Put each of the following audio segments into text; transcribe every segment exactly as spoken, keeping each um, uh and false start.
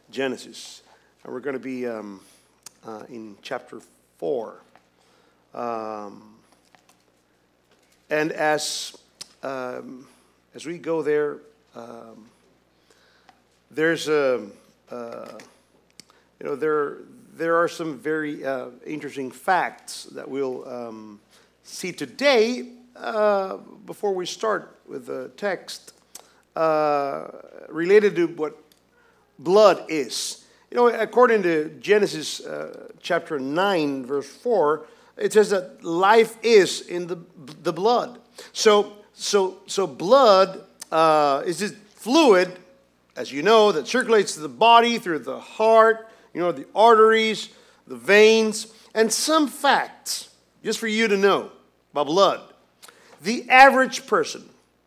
Genesis. And we're going to be um, uh, in chapter four. Um, and as um, as we go there, um, there's a uh, you know there there are some very uh, interesting facts that we'll um, see today. Uh, before we start with the text, uh, related to what blood is. You know, according to Genesis uh, chapter nine, verse four, it says that life is in the the blood. So, so, so blood uh, is this fluid, as you know, that circulates to the body through the heart, you know, the arteries, the veins, and some facts, just for you to know about blood. The average person,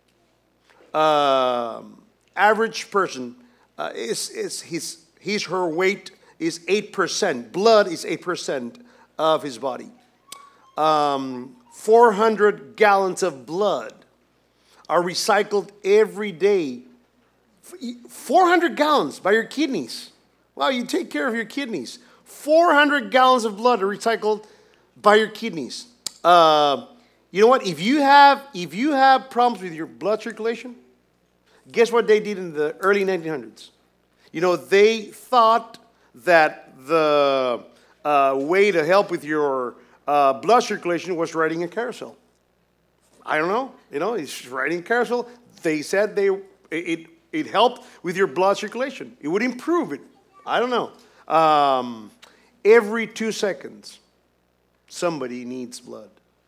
uh, average person, uh, is is his his her weight is eight percent. Blood is eight percent of his body. Um, Four hundred gallons of blood are recycled every day. Four hundred gallons by your kidneys. Wow, you take care of your kidneys. Four hundred gallons of blood are recycled by your kidneys. Uh, You know what? If you have if you have problems with your blood circulation, guess what they did in the early nineteen hundreds? You know, they thought that the uh, way to help with your uh, blood circulation was riding a carousel. I don't know. You know, it's riding a carousel. They said they it it helped with your blood circulation. It would improve it. I don't know. Um, every two seconds, somebody needs blood.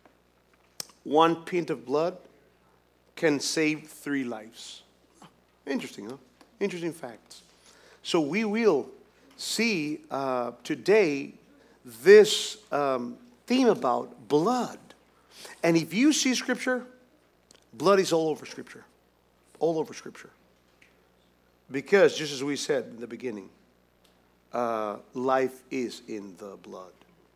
One pint of blood can save three lives. Interesting, huh? Interesting facts. So we will see uh, today this um, theme about blood. And if you see Scripture, blood is all over Scripture. All over Scripture. Because, just as we said in the beginning, uh, life is in the blood.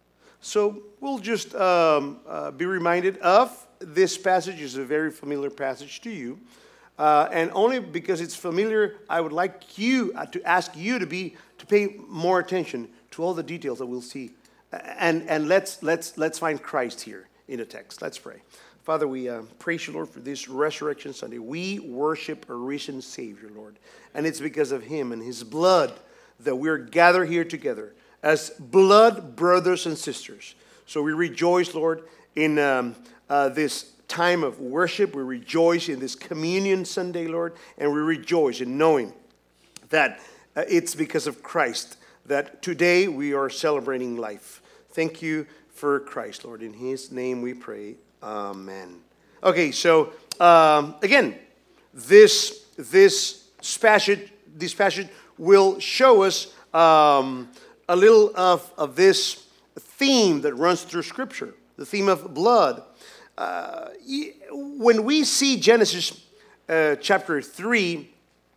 So we'll just um, uh, be reminded of this passage. Is a very familiar passage to you. Uh, and only because it's familiar, I would like you uh, to ask you to be to pay more attention to all the details that we'll see. And and let's let's let's find Christ here in the text. Let's pray. Father, we uh, praise you, Lord, for this Resurrection Sunday. We worship a risen Savior, Lord. And it's because of him and his blood that we're gathered here together as blood brothers and sisters. So we rejoice, Lord, in um, uh, this time of worship. We rejoice in this communion Sunday, Lord, and we rejoice in knowing that uh, it's because of Christ that today we are celebrating life. Thank you for Christ, Lord. In his name we pray. Amen. Okay, so um, again, this this passage this passage will show us um, a little of, of this theme that runs through Scripture, the theme of blood. Uh, when we see Genesis uh, chapter three,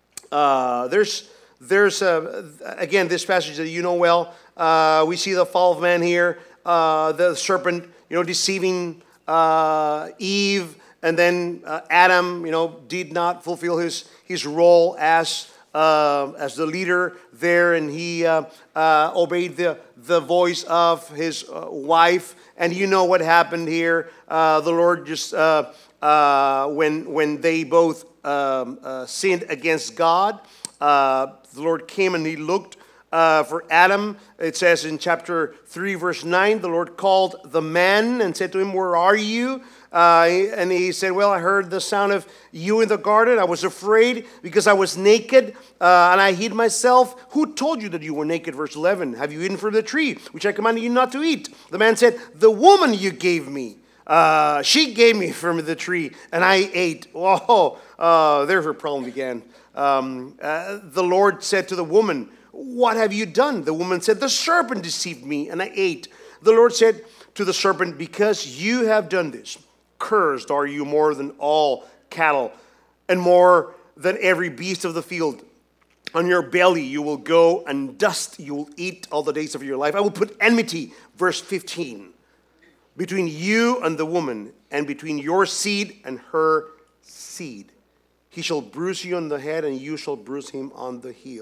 uh, there's, there's uh, again, this passage that you know well. Uh, we see the fall of man here, uh, the serpent, you know, deceiving uh, Eve, and then uh, Adam, you know, did not fulfill his, his role as Uh, as the leader there, and he uh, uh, obeyed the, the voice of his uh, wife. And you know what happened here. Uh, the Lord just, uh, uh, when, when they both um, uh, sinned against God, uh, the Lord came and he looked uh, for Adam. It says in chapter three, verse nine, the Lord called the man and said to him, "Where are you?" Uh, and he said, "Well, I heard the sound of you in the garden. I was afraid because I was naked uh, and I hid myself. Who told you that you were naked?" Verse eleven, "Have you eaten from the tree which I commanded you not to eat?" The man said, "The woman you gave me, uh, she gave me from the tree and I ate." Oh, uh, there her problem began. Um, uh, the Lord said to the woman, "What have you done?" The woman said, "The serpent deceived me and I ate." The Lord said to the serpent, "Because you have done this, cursed are you more than all cattle and more than every beast of the field. On your belly you will go, and dust you will eat all the days of your life. I will put enmity," verse fifteen, "between you and the woman, and between your seed and her seed. He shall bruise you on the head, and you shall bruise him on the heel."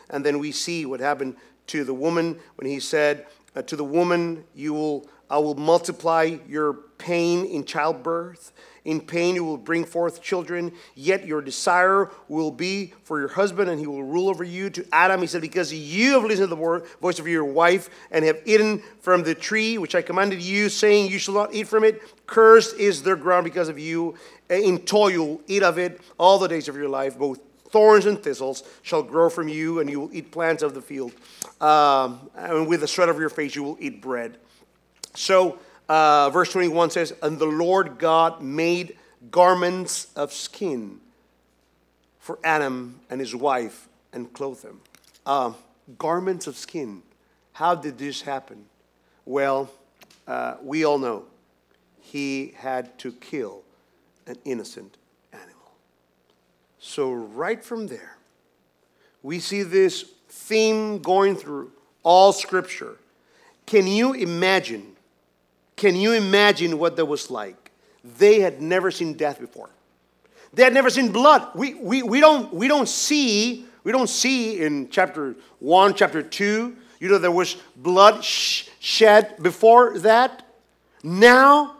And then we see what happened to the woman when he said, uh, to the woman, you will, I will multiply your pain in childbirth. In pain you will bring forth children, yet your desire will be for your husband, and he will rule over you. To Adam he said, because you have listened to the word, voice of your wife, and have eaten from the tree which I commanded you, saying, you shall not eat from it. Cursed is the ground because of you. In toil you will eat of it all the days of your life. Both thorns and thistles shall grow from you, and you will eat plants of the field. Um, and with the sweat of your face you will eat bread. So, Uh, verse twenty-one says, and the Lord God made garments of skin for Adam and his wife and clothed them. Uh, garments of skin. How did this happen? Well, uh, we all know he had to kill an innocent animal. So right from there, we see this theme going through all Scripture. Can you imagine Can you imagine what that was like? They had never seen death before. They had never seen blood. We, we, we, don't, we, don't see, we don't see in chapter one, chapter two, you know, there was blood sh- shed before that. Now,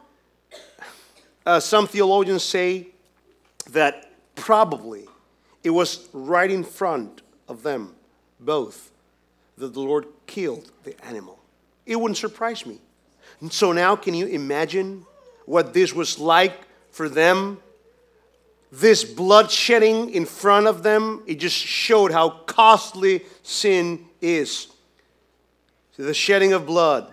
uh, some theologians say that probably it was right in front of them both that the Lord killed the animal. It wouldn't surprise me. So now, can you imagine what this was like for them? This blood shedding in front of them, it just showed how costly sin is. So the shedding of blood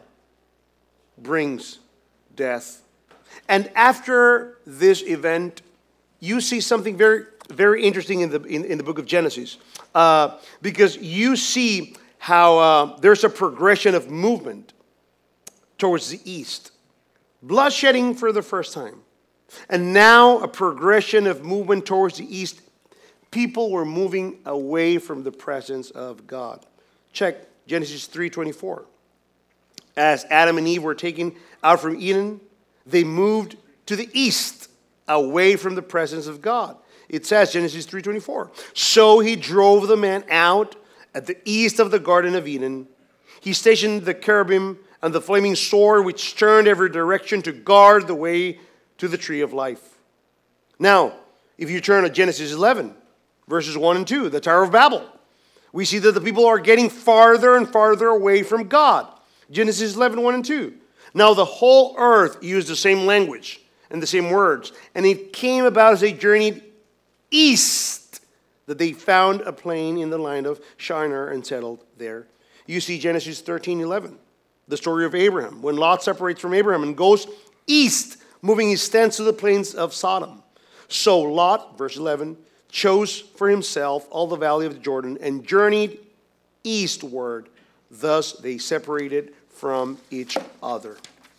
brings death. And after this event, you see something very, very interesting in the in, in the book of Genesis, uh, because you see how uh, there's a progression of movement towards the east. Bloodshedding for the first time. And now a progression of movement towards the east. People were moving away from the presence of God. Check Genesis three twenty-four. As Adam and Eve were taken out from Eden, they moved to the east, away from the presence of God. It says, Genesis three twenty-four. So he drove the man out at the east of the Garden of Eden. He stationed the cherubim and the flaming sword which turned every direction to guard the way to the tree of life. Now, if you turn to Genesis eleven, verses one and two, the Tower of Babel, we see that the people are getting farther and farther away from God. Genesis eleven, one and two. Now the whole earth used the same language and the same words, and it came about as they journeyed east that they found a plain in the land of Shinar and settled there. You see Genesis thirteen, eleven. The story of Abraham, when Lot separates from Abraham and goes east, moving his tents to the plains of Sodom. So Lot, verse eleven, chose for himself all the valley of the Jordan and journeyed eastward. Thus they separated from each other.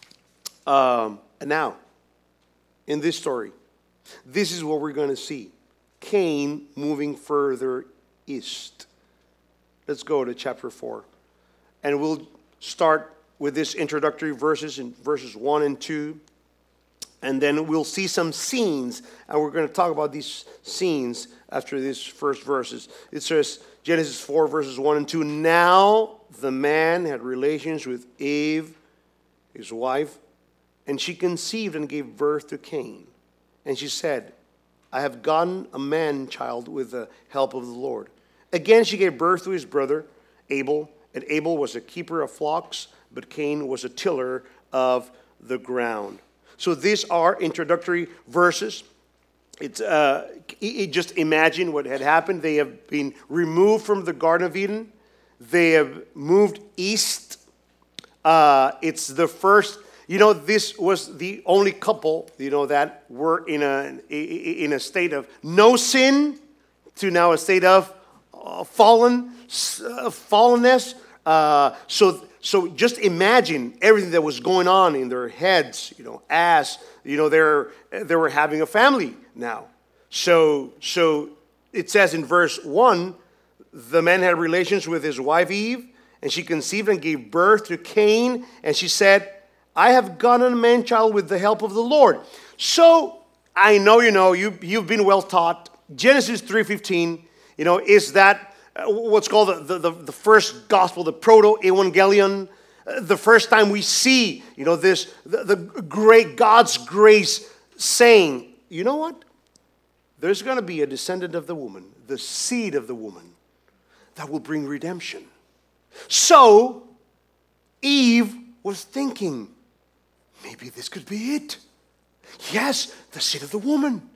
Um, and now, in this story, this is what we're going to see. Cain moving further east. Let's go to chapter four. And we'll start with this introductory verses in verses one and two. And then we'll see some scenes. And we're going to talk about these scenes after these first verses. It says, Genesis four, verses one and two. Now the man had relations with Eve, his wife, and she conceived and gave birth to Cain. And she said, I have gotten a man-child with the help of the Lord. Again she gave birth to his brother, Abel. And Abel was a keeper of flocks, but Cain was a tiller of the ground. So these are introductory verses. It's uh, it, just imagine what had happened. They have been removed from the Garden of Eden. They have moved east. Uh, it's the first, you know, this was the only couple, you know, that were in a in a state of no sin to now a state of uh, fallen uh, fallenness. Uh, so, so just imagine everything that was going on in their heads, you know, as, you know, they're, they were having a family now. So, so it says in verse one, the man had relations with his wife Eve, and she conceived and gave birth to Cain, and she said, I have gotten a man-child with the help of the Lord. So, I know, you know, you, you've been well taught. Genesis three fifteen, you know, is that uh, what's called the, the, the first gospel, the proto-evangelion. Uh, the first time we see, you know, this, the, the great God's grace saying, you know what? There's going to be a descendant of the woman, the seed of the woman, that will bring redemption. So, Eve was thinking, maybe this could be it. Yes, the seed of the woman.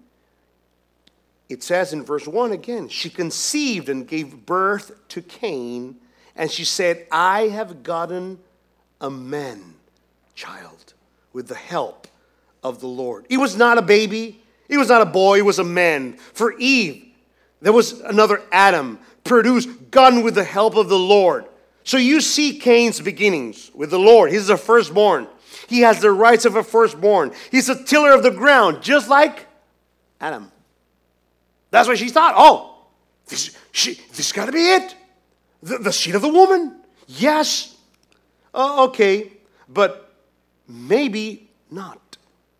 It says in verse one again, she conceived and gave birth to Cain, and she said, I have gotten a man child with the help of the Lord. He was not a baby. He was not a boy. He was a man. For Eve, there was another Adam produced, gotten with the help of the Lord. So you see Cain's beginnings with the Lord. He's the firstborn. He has the rights of a firstborn. He's a tiller of the ground, just like Adam. That's why she thought, oh, this, she, this got to be it. The, the seed of the woman. Yes. Uh, okay. But maybe not.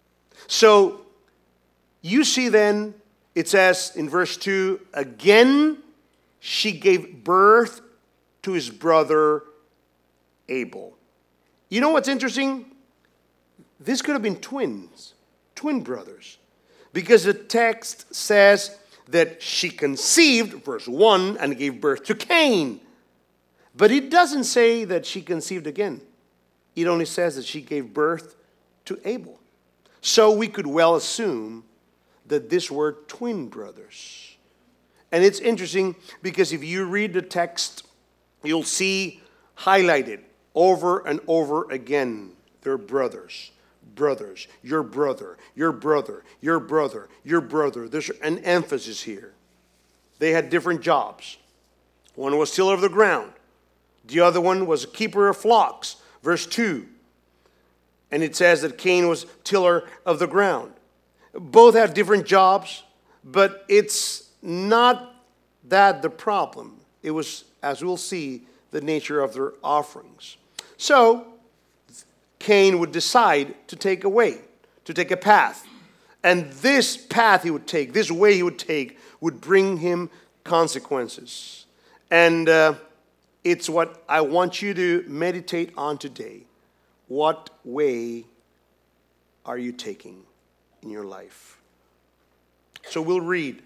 So you see then, it says in verse two, again, she gave birth to his brother Abel. You know what's interesting? This could have been twins, twin brothers. Because the text says that she conceived, verse one, and gave birth to Cain. But it doesn't say that she conceived again. It only says that she gave birth to Abel. So we could well assume that these were twin brothers. And it's interesting because if you read the text, you'll see highlighted over and over again, they're brothers. Brothers, your brother, your brother, your brother, your brother. There's an emphasis here. They had different jobs. One was tiller of the ground. The other one was a keeper of flocks. Verse two. And it says that Cain was tiller of the ground. Both have different jobs, but it's not that the problem. It was, as we'll see, the nature of their offerings. So, Cain would decide to take a way, to take a path. And this path he would take, this way he would take, would bring him consequences. And uh, it's what I want you to meditate on today. What way are you taking in your life? So we'll read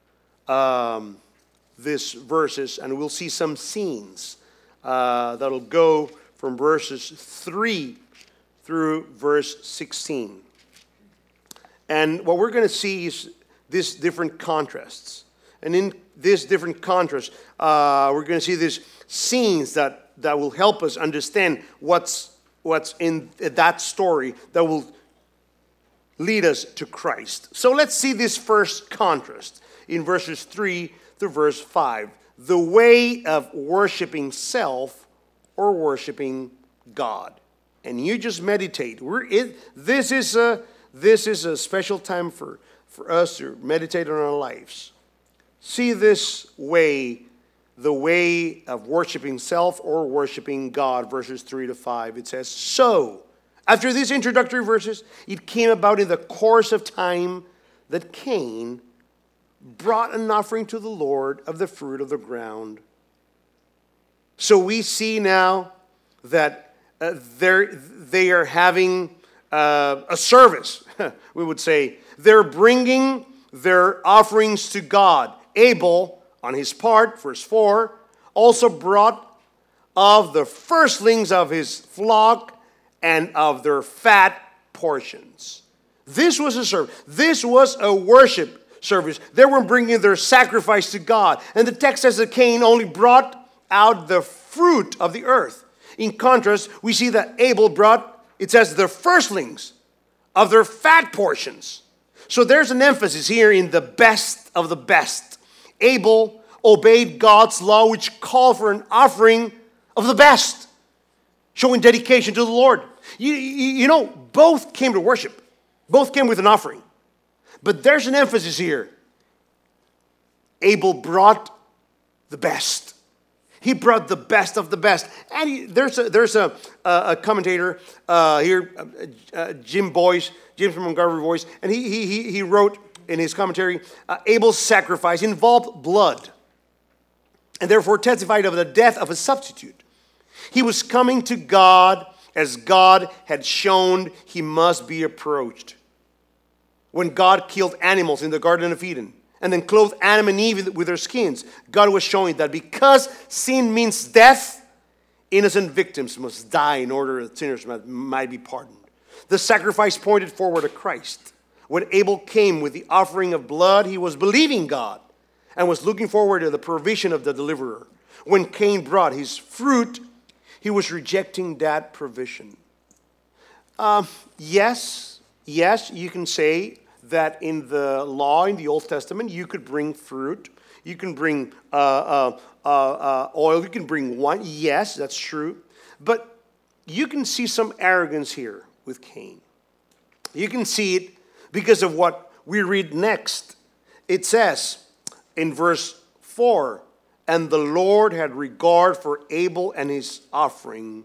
um, these verses and we'll see some scenes uh, that'll go from verses three through verse sixteen. And what we're going to see is these different contrasts. And in this different contrast, uh, we're going to see these scenes that, that will help us understand what's, what's in that story that will lead us to Christ. So let's see this first contrast in verses three through verse five. The way of worshiping self or worshiping God. And you just meditate. We're it, this is a this is a special time for, for us to meditate on our lives. See this way, the way of worshiping self or worshiping God, verses three to five. It says, so, after these introductory verses, it came about in the course of time that Cain brought an offering to the Lord of the fruit of the ground. So we see now that Uh, they're, they are having uh, a service, we would say. They're bringing their offerings to God. Abel, on his part, verse four, also brought of the firstlings of his flock and of their fat portions. This was a service. This was a worship service. They were bringing their sacrifice to God. And the text says that Cain only brought out the fruit of the earth. In contrast, we see that Abel brought, it says, the firstlings of their fat portions. So there's an emphasis here in the best of the best. Abel obeyed God's law, which called for an offering of the best, showing dedication to the Lord. You, you, you know, both came to worship. Both came with an offering. But there's an emphasis here. Abel brought the best. He brought the best of the best. And he, there's a, there's a, a commentator uh, here, uh, uh, Jim Boyce, James Montgomery Boyce, and he, he, he wrote in his commentary, uh, Abel's sacrifice involved blood. and therefore testified of the death of a substitute. He was coming to God as God had shown he must be approached. When God killed animals in the Garden of Eden and then clothed Adam and Eve with their skins, God was showing that because sin means death, innocent victims must die in order that sinners might, might be pardoned. The sacrifice pointed forward to Christ. When Abel came with the offering of blood, he was believing God and was looking forward to the provision of the deliverer. When Cain brought his fruit, he was rejecting that provision. Uh, yes, yes, you can say that in the law, in the Old Testament, you could bring fruit. You can bring uh, uh, uh, uh, oil. You can bring wine. Yes, that's true. But you can see some arrogance here with Cain. You can see it because of what we read next. It says in verse four, and the Lord had regard for Abel and his offering,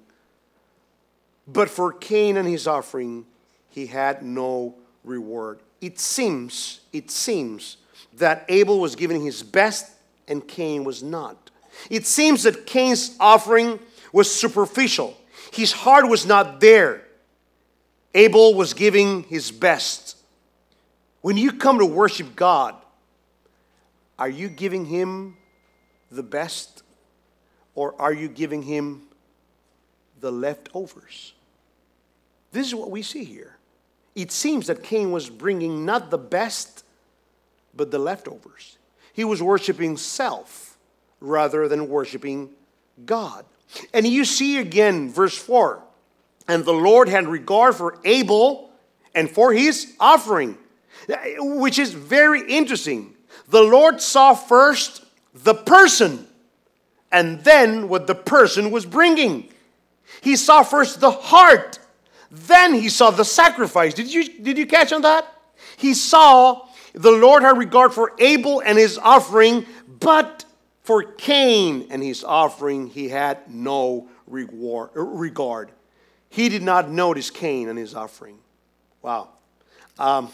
but for Cain and his offering he had no reward. It seems, it seems that Abel was giving his best and Cain was not. It seems that Cain's offering was superficial. His heart was not there. Abel was giving his best. When you come to worship God, are you giving him the best, or are you giving him the leftovers? This is what we see here. It seems that Cain was bringing not the best, but the leftovers. He was worshiping self rather than worshiping God. And you see again, verse four, and the Lord had regard for Abel and for his offering, which is very interesting. The Lord saw first the person and then what the person was bringing. He saw first the heart, then he saw the sacrifice. Did you, did you catch on that? He saw the Lord had regard for Abel and his offering, but for Cain and his offering he had no reward, regard. He did not notice Cain and his offering. Wow. Um,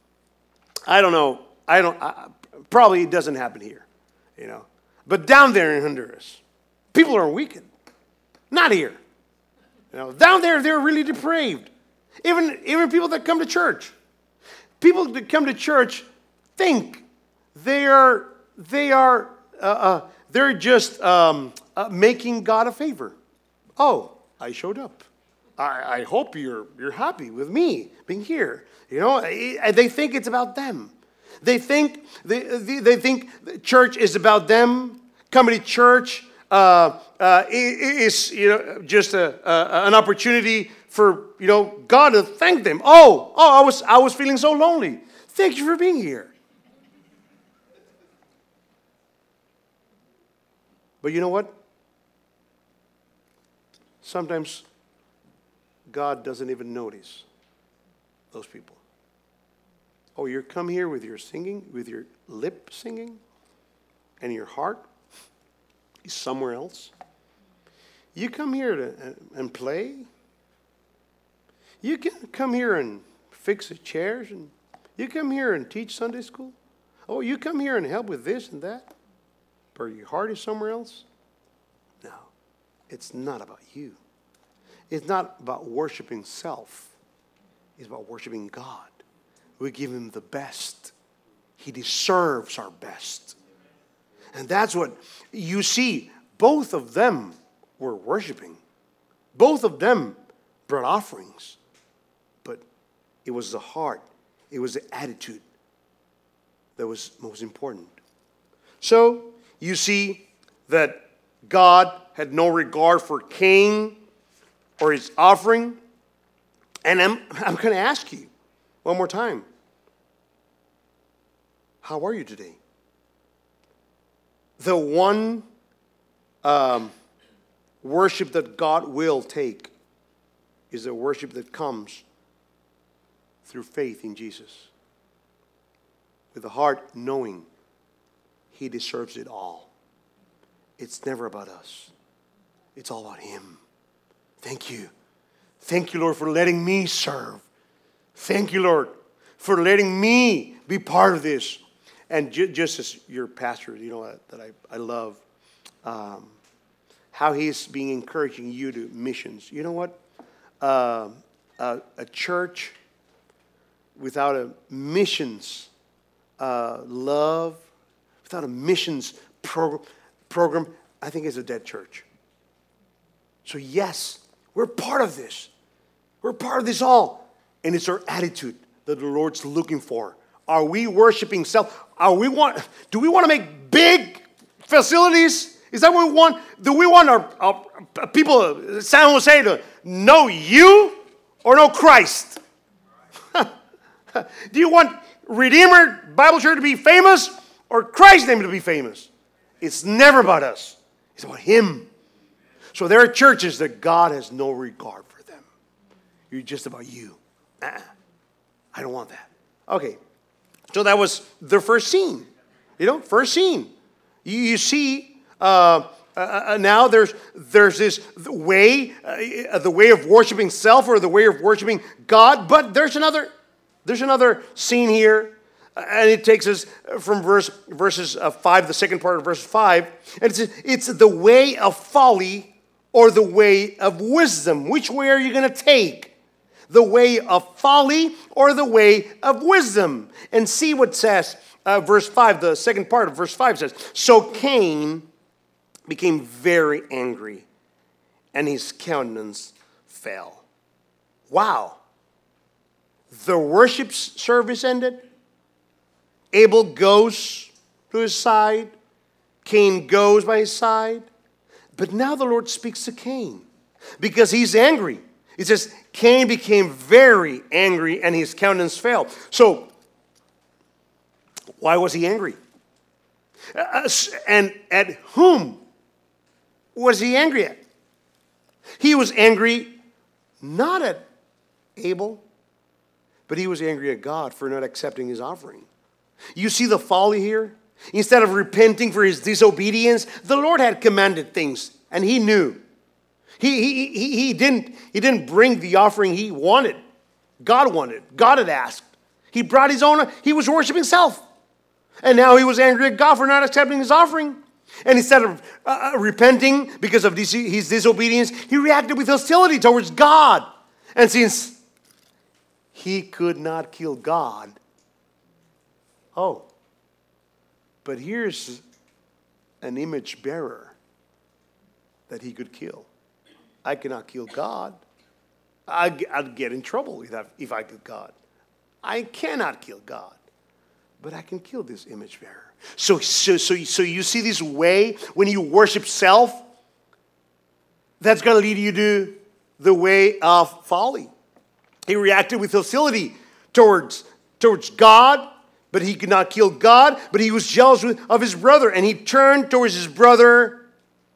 I don't know. I don't. I, probably it doesn't happen here, you know. But down there in Honduras, people are wicked. Not here. You know, down there they're really depraved. Even even people that come to church, people that come to church think they are they are uh, uh, they're just um, uh, making God a favor. Oh, I showed up. I, I hope you're you're happy with me being here. You know, they think it's about them. They think they, they think church is about them. Coming to church uh, uh, is you know just a, a an opportunity for you know God to thank them. Oh, oh, I was I was feeling so lonely. Thank you for being here. But you know what? Sometimes God doesn't even notice those people. Oh, you come here with your singing, with your lip singing, and your heart is somewhere else. You come here to and play. You can come here and fix the chairs, and you come here and teach Sunday school. Oh, you come here and help with this and that, but your heart is somewhere else. No, it's not about you. It's not about worshiping self. It's about worshiping God. We give him the best. He deserves our best. And that's what you see. Both of them were worshiping. Both of them brought offerings. But it was the heart. It was the attitude that was most important. So you see that God had no regard for Cain or his offering. And I'm, I'm going to ask you one more time. How are you today? The one um, worship that God will take is a worship that comes through faith in Jesus. With the heart knowing he deserves it all. It's never about us. It's all about him. Thank you. Thank you, Lord, for letting me serve. Thank you, Lord, for letting me be part of this. And ju- just as your pastor, you know, that I, I love, um, how he's being encouraging you to missions. You know what? Uh, a, a church without a missions uh, love, without a missions pro- program, I think is a dead church. So yes, we're part of this. We're part of this all. And it's our attitude that the Lord's looking for. Are we worshiping self? Are we want? Do we want to make big facilities? Is that what we want? Do we want our, our people, San Jose, to know you or know Christ? Do you want Redeemer Bible Church to be famous or Christ's name to be famous? It's never about us. It's about Him. So there are churches that God has no regard for them. You're just about you. Uh-uh. I don't want that. Okay. So that was the first scene. You know, first scene. You, you see, uh, uh, now there's there's this way, uh, the way of worshiping self or the way of worshiping God. But there's another, there's another scene here, and it takes us from verse verses uh, five, the second part of verse five, and it's it's the way of folly or the way of wisdom. Which way are you going to take? The way of folly or the way of wisdom? And see what it says. Uh, verse five, the second part of verse five says, so Cain became very angry, and his countenance fell. Wow. The worship service ended. Abel goes to his side. Cain goes by his side. But now the Lord speaks to Cain because he's angry. It says, Cain became very angry and his countenance fell. So, why was he angry? Uh, and at whom was he angry at? He was angry not at Abel, but he was angry at God for not accepting his offering. You see the folly here? Instead of repenting for his disobedience, the Lord had commanded things, and he knew. He, he, he, he, didn't, he didn't bring the offering he wanted. God wanted. God had asked. He brought his own. He was worshiping self. And now he was angry at God for not accepting his offering. And instead of uh, repenting because of his, his disobedience, he reacted with hostility towards God. And since he could not kill God, oh, but here's an image bearer that he could kill. I cannot kill God. I'd, I'd get in trouble if I, if I killed God. I cannot kill God, but I can kill this image bearer. So, so, so, so you see this way when you worship self, that's going to lead you to the way of folly. He reacted with hostility towards, towards God, but he could not kill God, but he was jealous of his brother, and he turned towards his brother,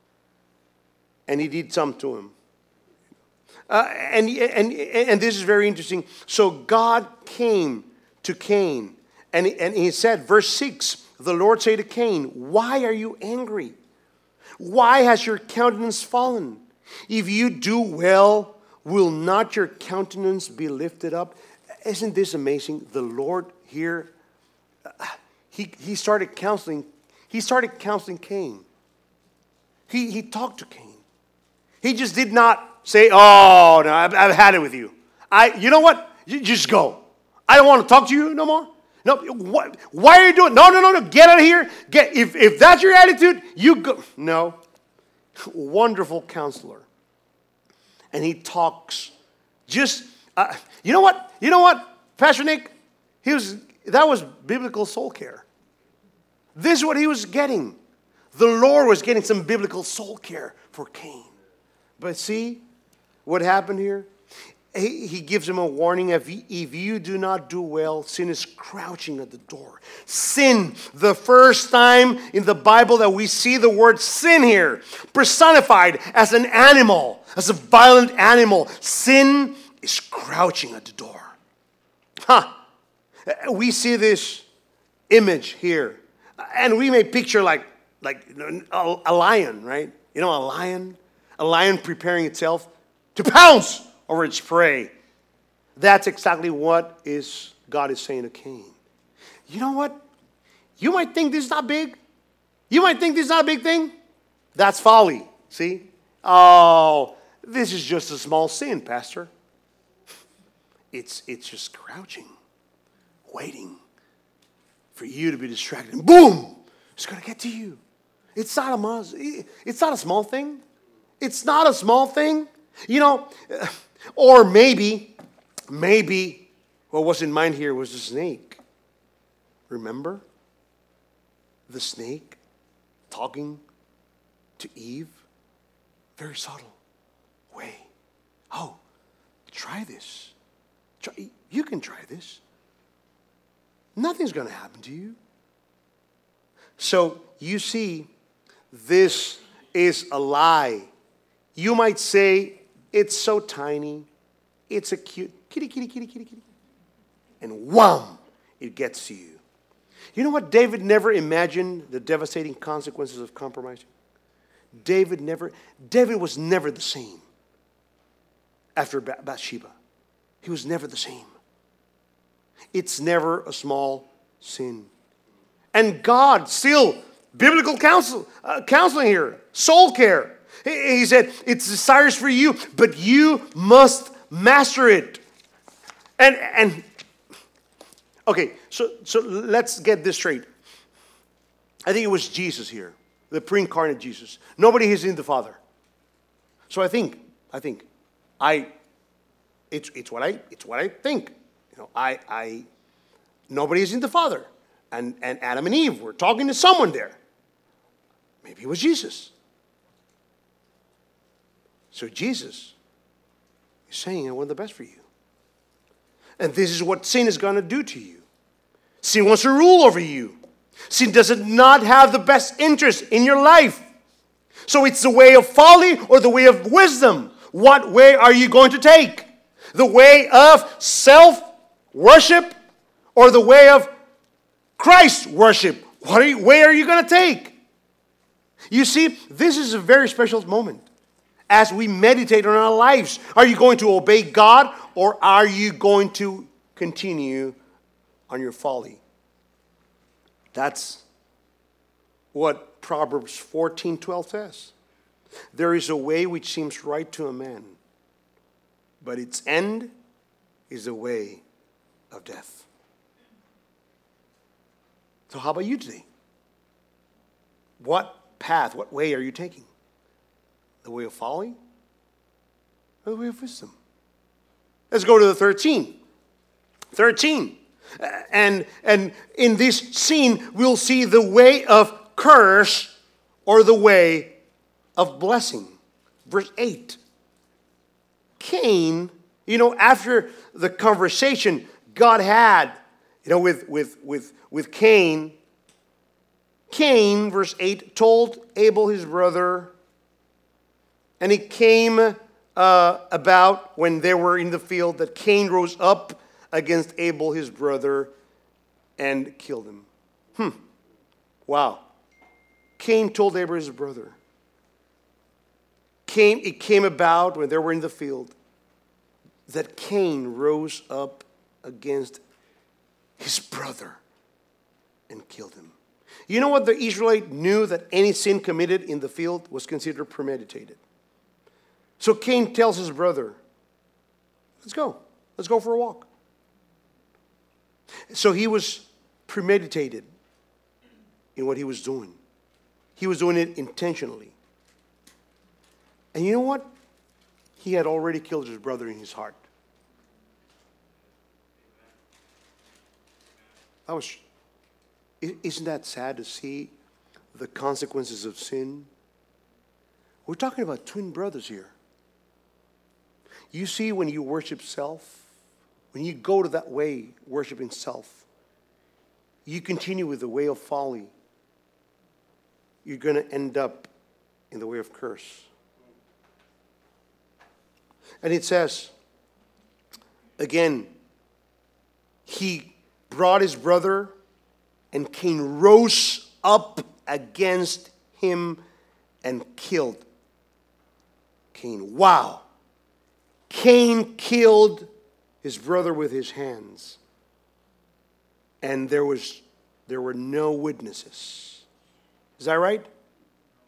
and he did something to him. Uh, and, and, and this is very interesting. So God came to Cain, and, and he said, verse six, the Lord said to Cain, why are you angry? Why has your countenance fallen? If you do well, will not your countenance be lifted up? Isn't this amazing? The Lord here, uh, he, he started counseling. He started counseling Cain. He, he talked to Cain. He just did not say, oh, no, I've, I've had it with you. I, you know what? You just go. I don't want to talk to you no more. No, what, why are you doing? No, no, no, no. Get out of here. Get if, if that's your attitude, you go. No. Wonderful counselor. And he talks. Just, uh, you know what? You know what, Pastor Nick? He was, that was biblical soul care. This is what he was getting. The Lord was getting some biblical soul care for Cain. But see what happened here? He, he gives him a warning. If, if you do not do well, sin is crouching at the door. Sin, the first time in the Bible that we see the word sin here, personified as an animal, as a violent animal. Sin is crouching at the door. Huh. We see this image here. And we may picture like, like a, a lion, right? You know, a lion? A lion preparing itself to pounce over its prey. That's exactly what is God is saying to Cain. You know what? You might think this is not big. You might think this is not a big thing. That's folly. See? Oh, this is just a small sin, Pastor. It's, it's just crouching, waiting for you to be distracted. And boom! It's going to get to you. It's not a mus- It's not a small thing. It's not a small thing. You know, or maybe, maybe what was in mind here was the snake. Remember? The snake talking to Eve. Very subtle way. Oh, try this. Try, you can try this. Nothing's going to happen to you. So you see, this is a lie. You might say, it's so tiny. It's a cute kitty, kitty, kitty, kitty, kitty. And wham, it gets to you. You know what? David never imagined the devastating consequences of compromising. David never, David was never the same after Bathsheba. He was never the same. It's never a small sin. And God still, biblical counsel, uh, counseling here, soul care. He, he said, it's desires for you, but you must master it. And, and okay, so, so let's get this straight. I think it was Jesus here, the pre-incarnate Jesus. Nobody has seen the Father. So I think, I think, I, it's, it's what I, it's what I think. You know, I, I, nobody has seen the Father. And, and Adam and Eve were talking to someone there. Maybe it was Jesus. So Jesus is saying, I want the best for you. And this is what sin is going to do to you. Sin wants to rule over you. Sin does not have the best interest in your life. So it's the way of folly or the way of wisdom. What way are you going to take? The way of self-worship or the way of Christ worship? What are you, way are you going to take? You see, this is a very special moment as we meditate on our lives. Are you going to obey God or are you going to continue on your folly? That's what Proverbs fourteen twelve says. There is a way which seems right to a man, but its end is the way of death. So how about you today? What path, what way are you taking? The way of folly or the way of wisdom? Let's go to the thirteen. thirteen. And, and in this scene, we'll see the way of curse or the way of blessing. Verse eight. Cain, you know, after the conversation God had, you know, with, with, with, with Cain, Cain, verse eight, told Abel his brother, and it came uh, about when they were in the field that Cain rose up against Abel his brother and killed him. Hmm. Wow. Cain told Abel his brother. Cain, it came about when they were in the field that Cain rose up against his brother and killed him. You know what the Israelite knew? That any sin committed in the field was considered premeditated. So Cain tells his brother, let's go. Let's go for a walk. So he was premeditated in what he was doing. He was doing it intentionally. And you know what? He had already killed his brother in his heart. That was, isn't that sad to see the consequences of sin? We're talking about twin brothers here. You see, when you worship self, when you go to that way, worshiping self, you continue with the way of folly, you're going to end up in the way of curse. And it says, again, he brought his brother, and Cain rose up against him and killed Cain. Wow. Cain killed his brother with his hands. And there was there were no witnesses. Is that right?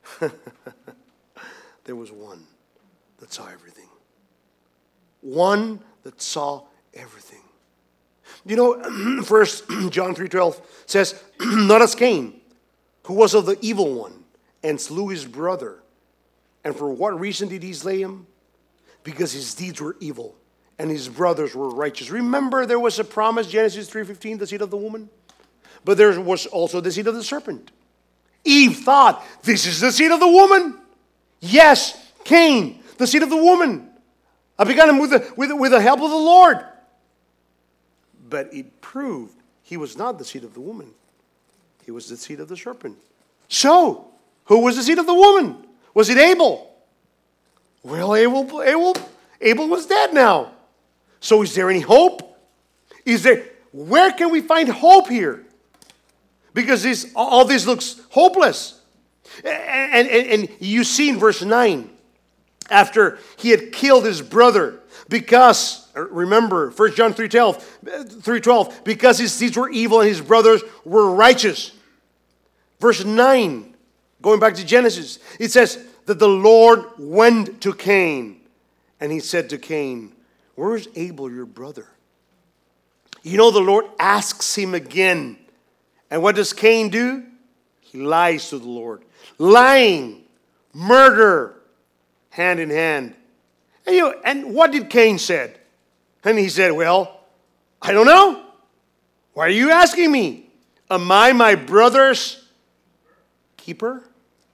There was one that saw everything. One that saw everything. You know, First John three twelve says, not as Cain, who was of the evil one, and slew his brother. And for what reason did he slay him? Because his deeds were evil, and his brothers were righteous. Remember, there was a promise, Genesis three fifteen, the seed of the woman? But there was also the seed of the serpent. Eve thought, this is the seed of the woman. Yes, Cain, the seed of the woman. I began with the, with, with the help of the Lord. But it proved he was not the seed of the woman. He was the seed of the serpent. So, who was the seed of the woman? Was it Abel? Well, Abel, Abel, Abel was dead now. So is there any hope? Is there, where can we find hope here? Because this, all this looks hopeless. And, and, and you see in verse nine, after he had killed his brother, because, remember, First John three twelve, because his deeds were evil and his brothers were righteous. Verse nine, going back to Genesis, it says that the Lord went to Cain, and he said to Cain, where is Abel, your brother? You know, the Lord asks him again. And what does Cain do? He lies to the Lord. Lying, murder, hand in hand. And, you know, and what did Cain said? And he said, well, I don't know. Why are you asking me? Am I my brother's keeper?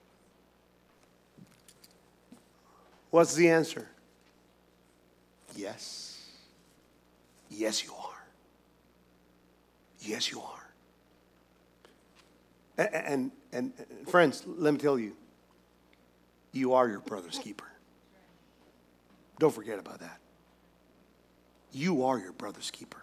What's the answer? Yes. Yes, you are. Yes, you are. And, and, and friends, let me tell you, you are your brother's keeper. Don't forget about that. You are your brother's keeper.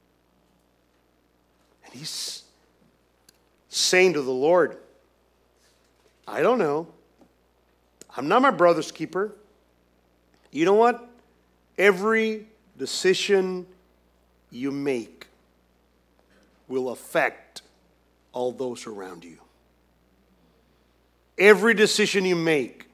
And he's saying to the Lord, I don't know. I'm not my brother's keeper. You know what? Every decision you make will affect all those around you. Every decision you make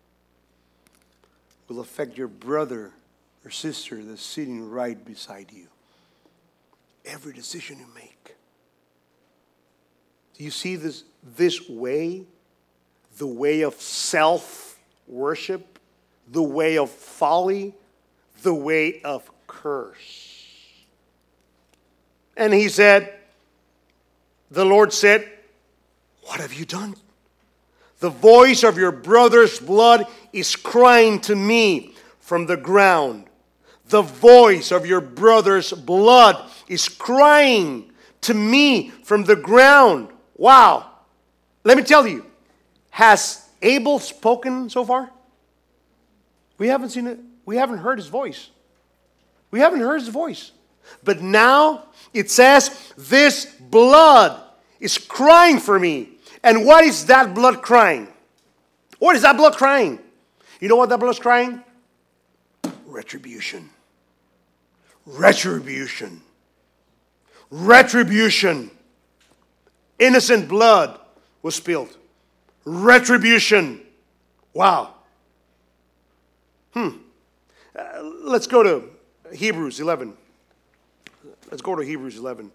will affect your brother or sister that's sitting right beside you. Every decision you make. Do you see this, this way? The way of self-worship, the way of folly, the way of curse. And he said, the Lord said, what have you done? The voice of your brother's blood is crying to me from the ground. The voice of your brother's blood is crying to me from the ground. Wow. Let me tell you, has Abel spoken so far? We haven't seen it. We haven't heard his voice. We haven't heard his voice. But now it says, this blood is crying for me. And what is that blood crying? What is that blood crying? You know what that blood is crying? Retribution. Retribution. Retribution. Innocent blood was spilled. Retribution. Wow. Hmm. Uh, let's go to Hebrews eleven. Let's go to Hebrews eleven.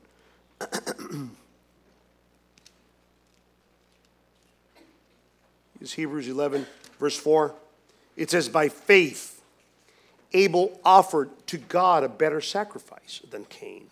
It's Hebrews eleven, verse four. It says, by faith, Abel offered to God a better sacrifice than Cain,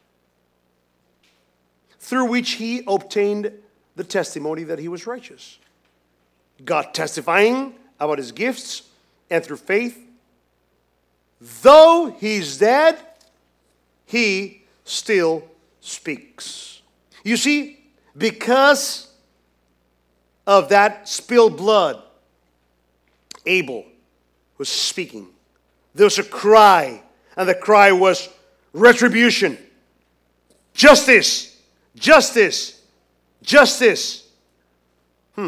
through which he obtained the testimony that he was righteous. God testifying about his gifts, and through faith, though he's dead, he still speaks. You see, because of that spilled blood, Abel was speaking. There was a cry, and the cry was retribution. Justice, justice, justice. Hmm.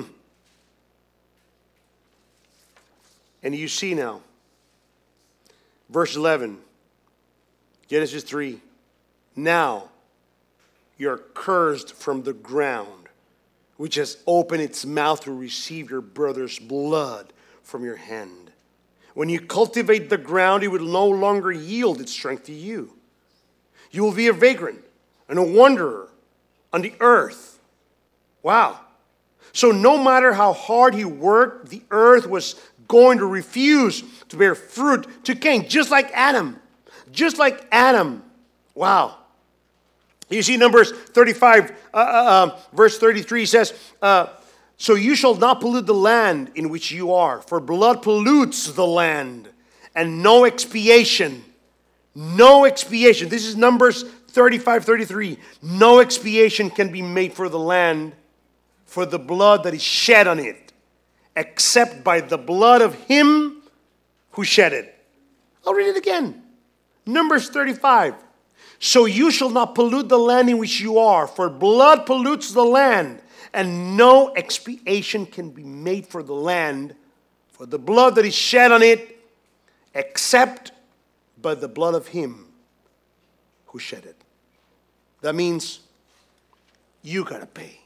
And you see now, verse eleven, Genesis three, now you're cursed from the ground, which has opened its mouth to receive your brother's blood from your hand. When you cultivate the ground, it will no longer yield its strength to you. You will be a vagrant and a wanderer on the earth. Wow. So no matter how hard he worked, the earth was going to refuse to bear fruit to Cain, just like Adam. Just like Adam. Wow. You see Numbers thirty-five, uh, uh, verse thirty-three says, uh, so you shall not pollute the land in which you are, for blood pollutes the land, and no expiation. No expiation. This is Numbers thirty-five, thirty-three. No expiation can be made for the land for the blood that is shed on it, except by the blood of him who shed it. I'll read it again. Numbers thirty-five. So you shall not pollute the land in which you are, for blood pollutes the land, and no expiation can be made for the land for the blood that is shed on it, except by the blood of him who shed it. That means you gotta pay.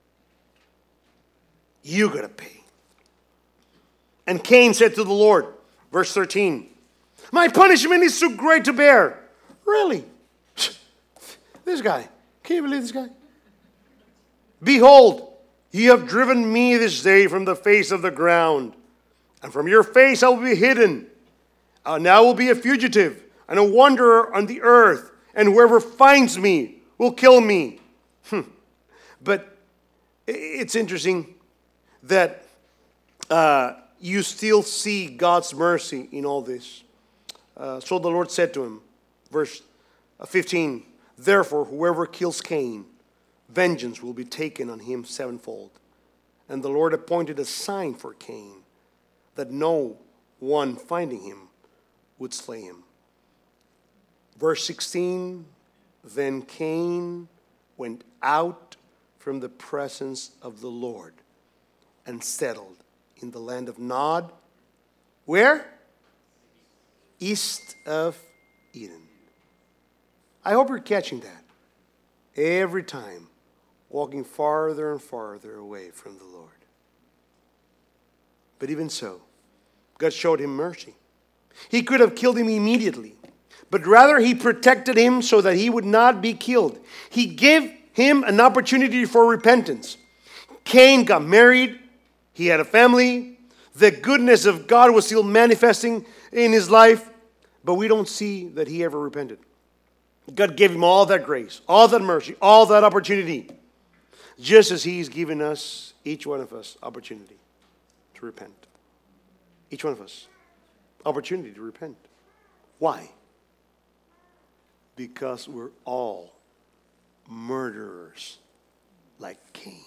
You gotta pay. And Cain said to the Lord, verse thirteen, my punishment is too great to bear. Really? This guy. Can you believe this guy? Behold, you have driven me this day from the face of the ground, and from your face I will be hidden. I now will be a fugitive and a wanderer on the earth, and whoever finds me will kill me. Hmm. But it's interesting that uh, you still see God's mercy in all this. Uh, so the Lord said to him, verse fifteen, therefore whoever kills Cain, vengeance will be taken on him sevenfold. And the Lord appointed a sign for Cain, that no one finding him would slay him. Verse sixteen, then Cain went out from the presence of the Lord and settled in the land of Nod. Where? East of Eden. I hope you're catching that. Every time, walking farther and farther away from the Lord. But even so, God showed him mercy. He could have killed him immediately, but rather he protected him so that he would not be killed. He gave him an opportunity for repentance. Cain got married. He had a family. The goodness of God was still manifesting in his life, but we don't see that he ever repented. God gave him all that grace, all that mercy, all that opportunity, just as he's given us, each one of us, opportunity to repent. Each one of us, opportunity to repent. Why? Because we're all murderers like Cain.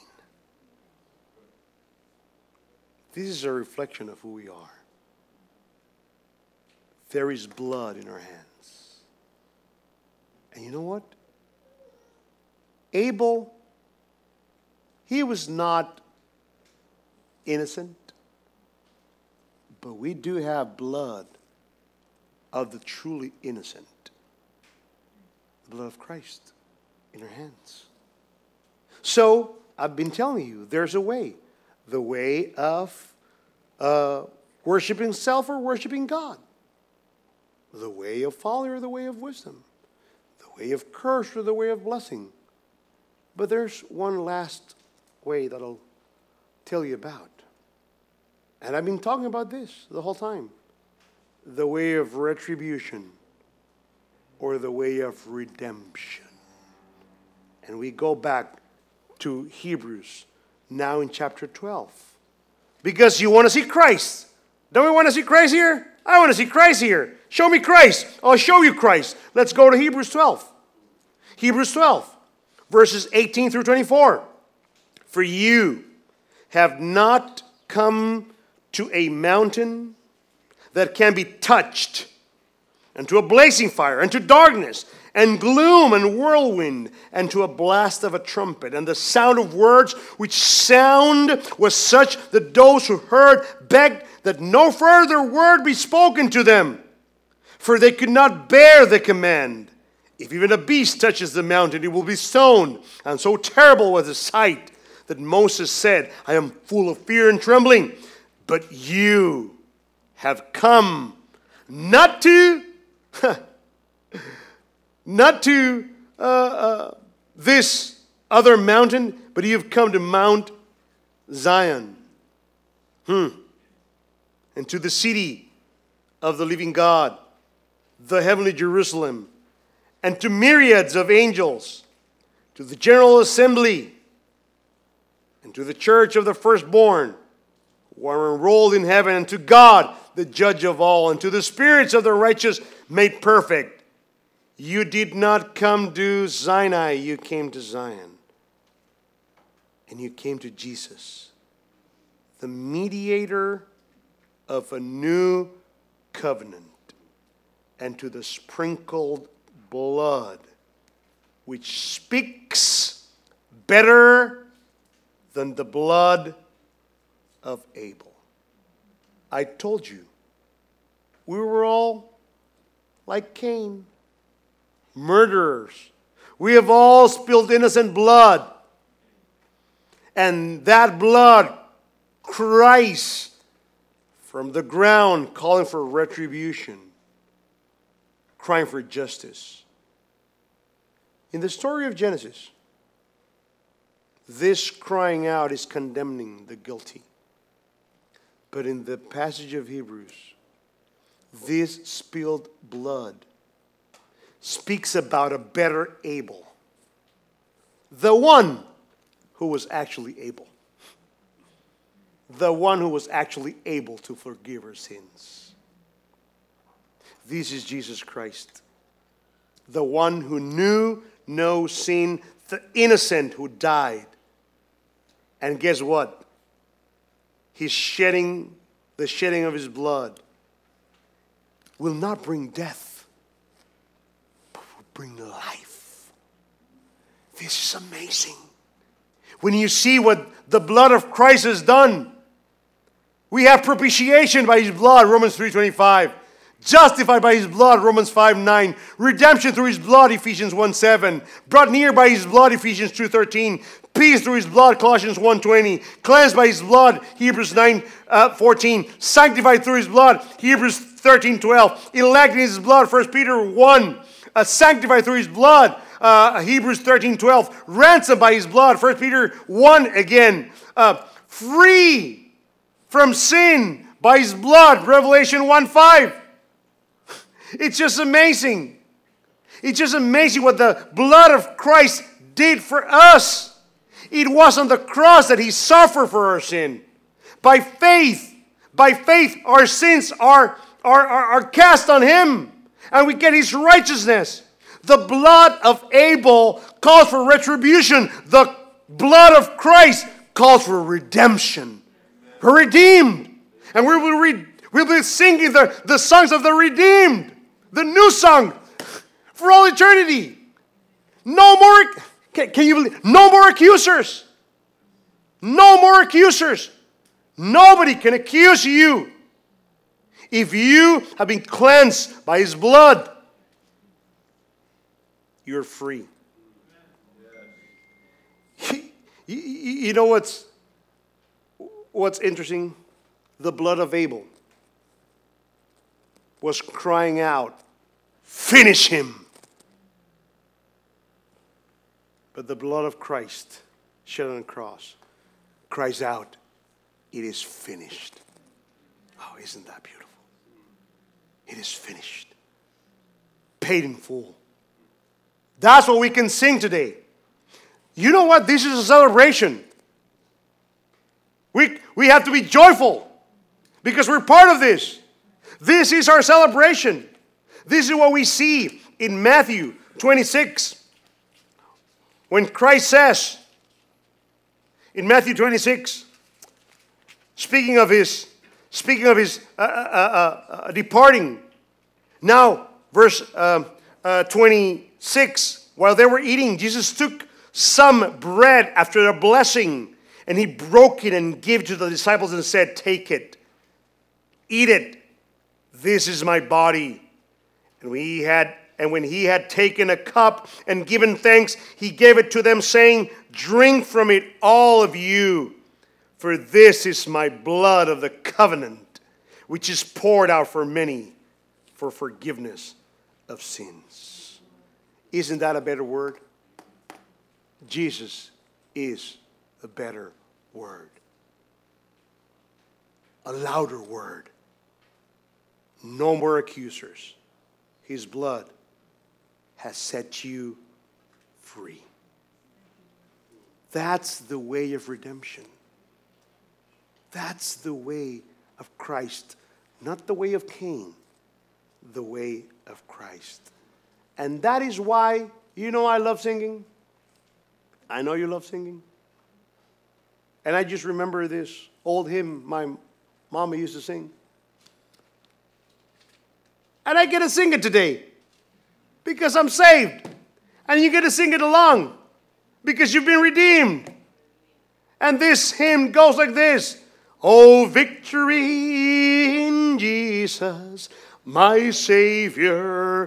This is a reflection of who we are. There is blood in our hands. And you know what? Abel, he was not innocent, but we do have blood of the truly innocent. The blood of Christ in our hands. So, I've been telling you, there's a way. The way of uh, worshiping self or worshiping God. The way of folly or the way of wisdom. The way of curse or the way of blessing. But there's one last way that I'll tell you about. And I've been talking about this the whole time. The way of retribution or the way of redemption. And we go back to Hebrews now in chapter twelve. Because you want to see Christ. Don't we want to see Christ here? I want to see Christ here. Show me Christ. I'll show you Christ. Let's go to Hebrews twelve. Hebrews twelve, verses eighteen through twenty-four. For you have not come to a mountain that can be touched, and to a blazing fire, and to darkness, and gloom, and whirlwind, and to a blast of a trumpet, and the sound of words, which sound was such that those who heard begged that no further word be spoken to them, for they could not bear the command. If even a beast touches the mountain, it will be stoned, and so terrible was the sight that Moses said, I am full of fear and trembling. But you have come not to, not to uh, uh, this other mountain, but you have come to Mount Zion. Hmm. And to the city of the living God, the heavenly Jerusalem, and to myriads of angels, to the general assembly, and to the church of the firstborn, who are enrolled in heaven, and to God, the judge of all, and to the spirits of the righteous made perfect. You did not come to Sinai, you came to Zion. And you came to Jesus, the mediator of a new covenant, and to the sprinkled blood, which speaks better than the blood of Abel. I told you, we were all like Cain, murderers. We have all spilled innocent blood. And that blood cries from the ground, calling for retribution, crying for justice. In the story of Genesis, this crying out is condemning the guilty. But in the passage of Hebrews, this spilled blood speaks about a better Abel, the one who was actually able. The one who was actually able to forgive our sins. This is Jesus Christ. The one who knew no sin, the innocent who died. And guess what? His shedding, the shedding of his blood will not bring death, but will bring life. This is amazing. When you see what the blood of Christ has done, we have propitiation by his blood, Romans three twenty-five. Justified by his blood, Romans five nine. Redemption through his blood, Ephesians one seven. Brought near by his blood, Ephesians two thirteen. Peace through his blood, Colossians one twenty. Cleansed by his blood, Hebrews nine fourteen. Sanctified through his blood, Hebrews thirteen twelve. Elected in his blood, First Peter one. Uh, sanctified through his blood, uh, Hebrews thirteen twelve. Ransomed by his blood, First Peter one again. Uh, free from sin by his blood, Revelation one five. It's just amazing. It's just amazing what the blood of Christ did for us. It was on the cross that he suffered for our sin. By faith, by faith, our sins are, are, are, are cast on him. And we get his righteousness. The blood of Abel calls for retribution. The blood of Christ calls for redemption. We're redeemed. And we will re- we'll be singing the, the songs of the redeemed. The new song for all eternity. No more, can, can you believe? No more accusers. No more accusers. Nobody can accuse you. If you have been cleansed by his blood, you're free. You, you, you know what's, what's interesting? The blood of Abel was crying out, finish him. But the blood of Christ shed on the cross cries out, it is finished. Oh, isn't that beautiful? It is finished. Paid in full. That's what we can sing today. You know what? This is a celebration. We, we have to be joyful because we're part of this. This is our celebration. This is what we see in Matthew twenty-six. When Christ says, in Matthew twenty-six, speaking of his, speaking of his uh, uh, uh, uh, departing. Now, verse um, uh, twenty-six, while they were eating, Jesus took some bread after a blessing, and he broke it and gave it to the disciples and said, take it, eat it. This is my body. And when he had And when he had taken a cup and given thanks, he gave it to them, saying, "Drink from it, all of you, for this is my blood of the covenant, which is poured out for many for forgiveness of sins." Isn't that a better word? Jesus is a better word. A louder word. No more accusers. His blood has set you free. That's the way of redemption. That's the way of Christ. Not the way of Cain. The way of Christ. And that is why, you know, I love singing. I know you love singing. And I just remember this old hymn my mama used to sing. And I get to sing it today because I'm saved. And you get to sing it along because you've been redeemed. And this hymn goes like this. Oh, victory in Jesus, my Savior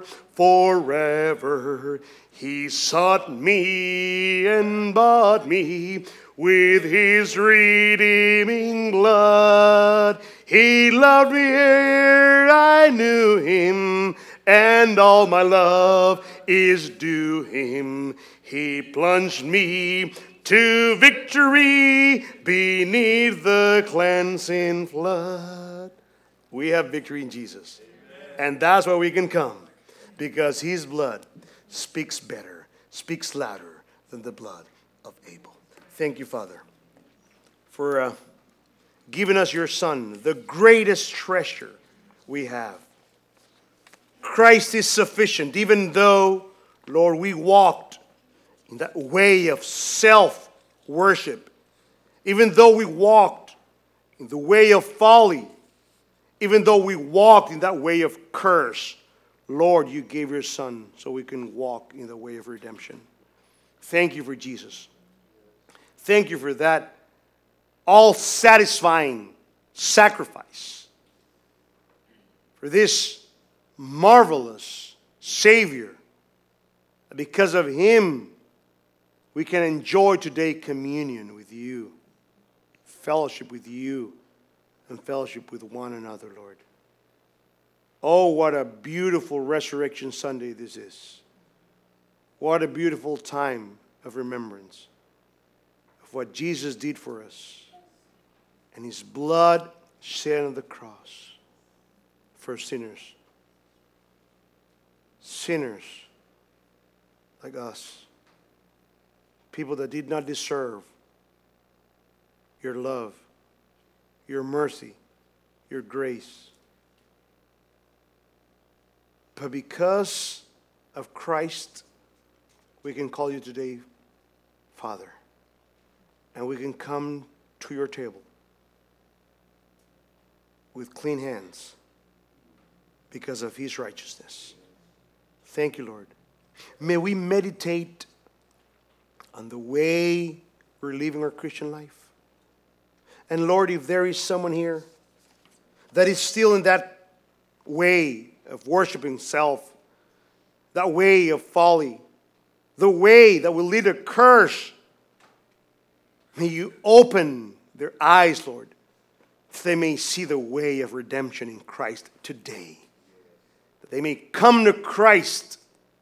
forever. He sought me and bought me with his redeeming blood. He loved me ere I knew him, and all my love is due him. He plunged me to victory beneath the cleansing flood. We have victory in Jesus. And that's why we can come. Because his blood speaks better, speaks louder than the blood of Abel. Thank you, Father, for uh, giving us your Son, the greatest treasure we have. Christ is sufficient, even though, Lord, we walked in that way of self-worship, even though we walked in the way of folly, even though we walked in that way of curse, Lord, you gave your Son so we can walk in the way of redemption. Thank you for Jesus. Thank you for that all-satisfying sacrifice. For this marvelous Savior. Because of him, we can enjoy today communion with you, fellowship with you, and fellowship with one another, Lord. Oh, what a beautiful Resurrection Sunday this is. What a beautiful time of remembrance of what Jesus did for us and his blood shed on the cross for sinners. Sinners like us. People that did not deserve your love, your mercy, your grace. But because of Christ, we can call you today Father. And we can come to your table with clean hands because of his righteousness. Thank you, Lord. May we meditate on the way we're living our Christian life. And Lord, if there is someone here that is still in that way of worshiping self, that way of folly, the way that will lead to curse, may you open their eyes, Lord, that they may see the way of redemption in Christ today. That they may come to Christ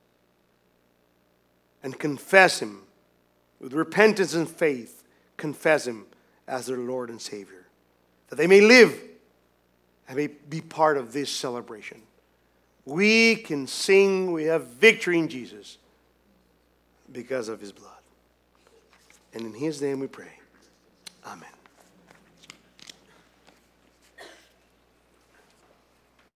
and confess him with repentance and faith, confess him as their Lord and Savior. That they may live and may be part of this celebration. We can sing, we have victory in Jesus because of his blood. And in his name we pray. Amen.